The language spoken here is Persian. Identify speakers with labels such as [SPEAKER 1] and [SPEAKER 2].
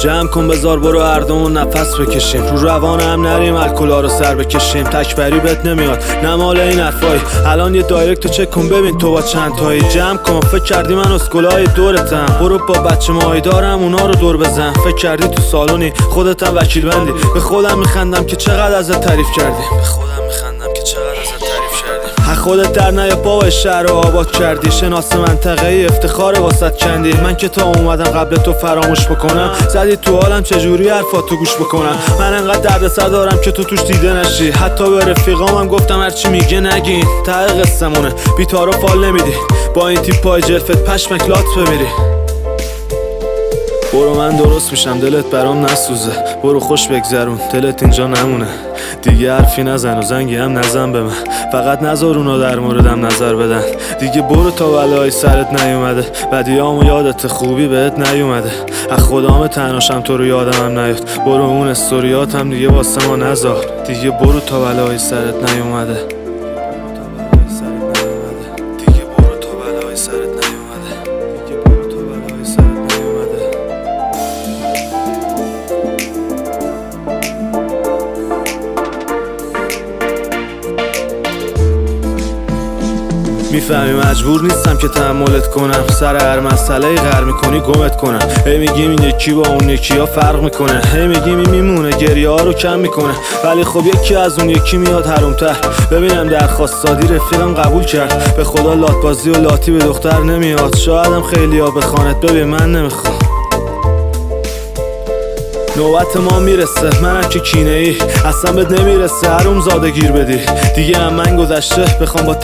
[SPEAKER 1] جمع کن بذار برو هر دومون نفس بکشیم، رو روان هم نریم الکلا رو سر بکشیم. تکبری بهت نمیاد نمال این حرفایی، الان یه دایرکت رو چک کن ببین تو با چند تایی. جمع کن فکر کردی من اسکولای دورتم، برو با بچه ماهی دارم اونا رو دور بزن. فکر کردی تو سالونی خودت هم وکیل بندی، به خودم میخندم که چقدر ازت تعریف کردی، به خودم میخندم که چقدر ازت تعریف کردی. خودت در نیا بابا شهر رو آباد کردی، شناس منطقه ای افتخار واسط کندی. من که تا اومدم قبل تو فراموش بکنم، زدی تو حالم چجوری حرفاتو گوش بکنم. من انقدر دردسر دارم که تو توش دیده نشی، حتی به رفیقامم گفتم هرچی میگه نگین. ته قصه‌مونه بی تعارف فال نمیدی، با این تیپ پای جلفت پشمک لات بمیری. برو من درست میشم دلت برام نسوزه، برو خوش بگذرون دلت اینجا نمونه. دیگه حرفی نزن و زنگی هم نزن به من، فقط نذار اونا در موردم نظر بدن. دیگه برو تا بلای سرت نیومده، بدیامو یادت خوبی بهت نیومده. از خدام تناشم تو رو یادم هم نیاد، برو اون استوریاتم دیگه واسه ما نذار. دیگه برو تا بلای سرت نیومده. میفهمی مجبور نیستم که تحملت کنم، سر هر مسئله غر میکنی گمت کنم. هی میگیم این یکی با اون یکی ها فرق میکنه، هی میگیم این میمونه گریه ها رو کم میکنه. ولی خب یکی از اون یکی میاد حرومتر. ببینم درخواست دادی رفیقم قبول کرد، به خدا لاتبازی و لاتی به دختر نمیاد. شایدم خیلی ها بخوانت ببین من نمیخوام. نوبت ما میرسه منم که کینه ای، اصلا بهت نمیرسه حروم زاده گیر بدی. دیگه هم من گذشته بخوام با